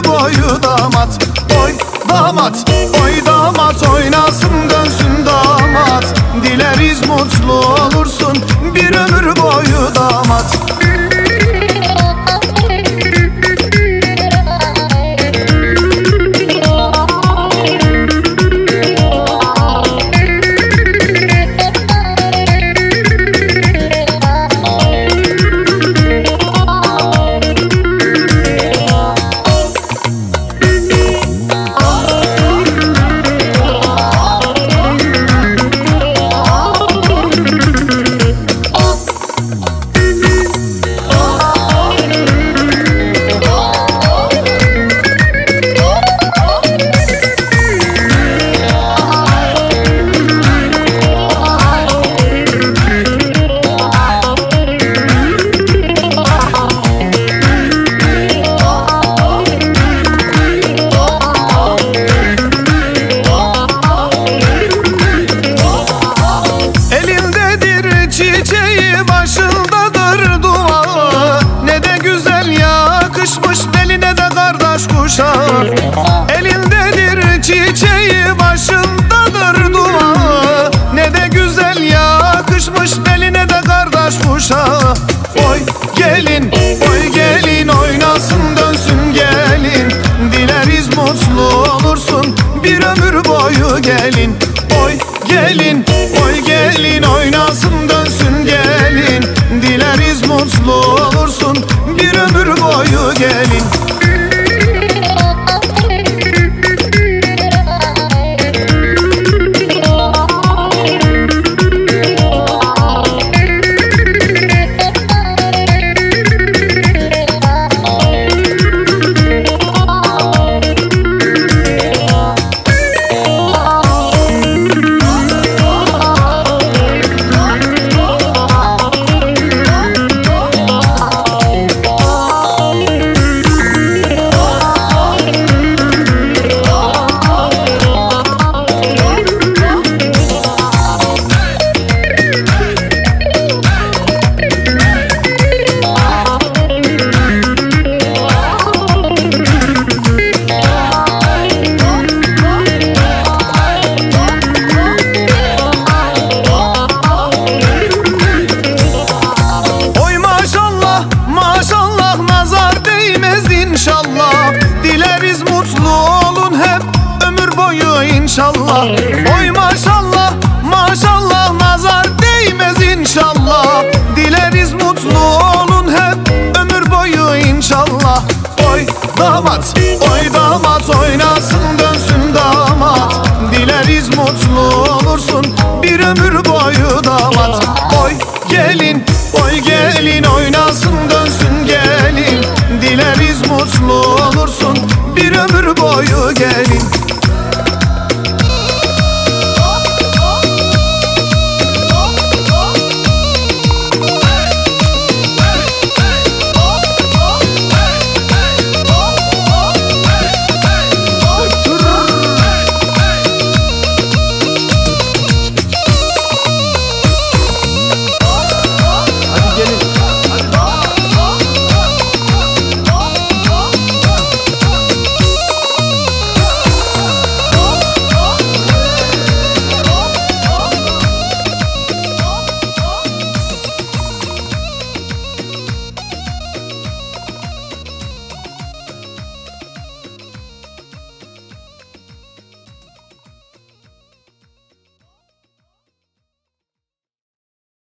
boyu damat. Oy damat, oy damat, oynasın dönsün damat. Dileriz mutlu olursun bir ömür boyu damat. Çiçeği başındadır duağı, ne de güzel yakışmış beline de kardeş kuşağı. Elindedir çiçeği başındadır duağı, ne de güzel yakışmış beline de kardeş kuşağı. Oy gelin, oy gelin, oynasın dönsün gelin. Dileriz mutlu olursun bir ömür boyu gelin. Oy gelin, oy gelin, oynasın dönsün gelin. Dileriz mutlu olursun bir ömür boyu gelin. İnşallah dileriz mutlu olun hep ömür boyu inşallah. Oy maşallah, maşallah, nazar değmez inşallah. Dileriz mutlu olun hep ömür boyu inşallah. Oy damat, oy damat, oynasın dönsün damat. Dileriz mutlu olursun bir ömür boyu damat. Oy gelin, oy gelin, oynasın dönsün gelin. Dileriz mutlu olursun bir ömür boyu gelin.